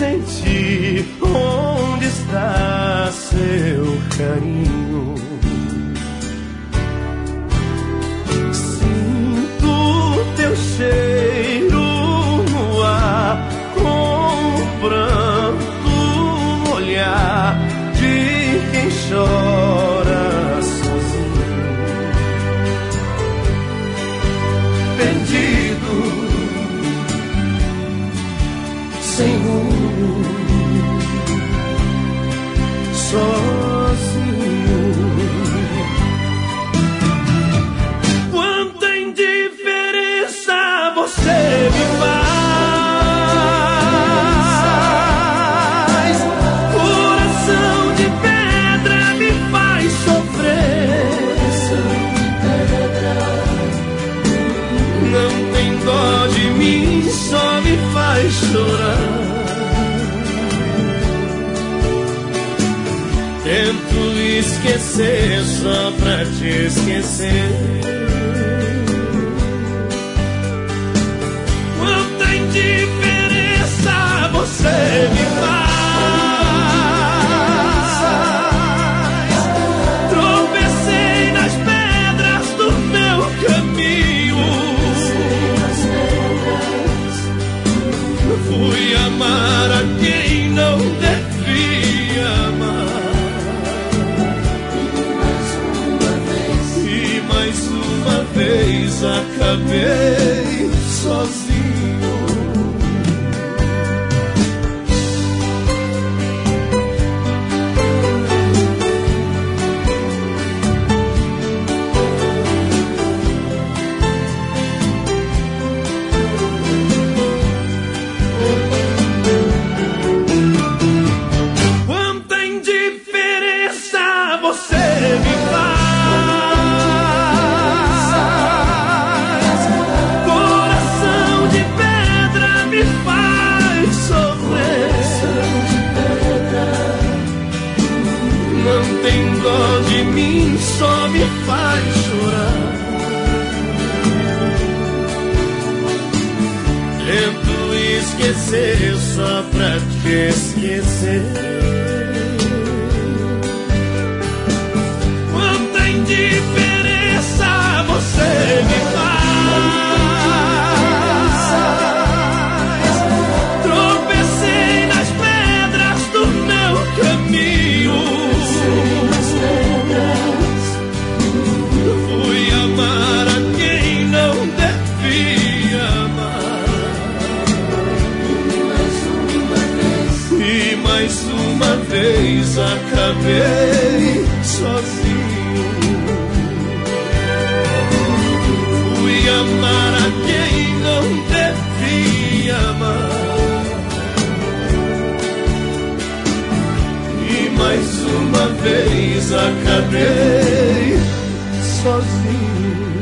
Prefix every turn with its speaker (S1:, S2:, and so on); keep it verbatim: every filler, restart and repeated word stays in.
S1: sentir onde está seu carinho. Sinto teu cheiro no ar, com o pranto no olhar de quem chora sozinho, perdido, sem rumo, sozinho. Quanta indiferença você me faz, coração de pedra me faz sofrer, não tem dó de mim, só me faz chorar. Tento esquecer só pra te esquecer. Quanta indiferença você me faz. Tropecei nas pedras do meu caminho, fui amar a quem não devia amar. Vez acabei sozinho. Quanta indiferença você me faz. Não tem dó de mim, só me faz chorar. Tento esquecer só pra te esquecer. Quanta indiferença você me faz. Tropecei nas pedras do meu caminho, fui amar a quem não devia amar. E mais uma vez acabei sozinho. Fui amar a quem não devia amar. E mais uma vez acabei sozinho.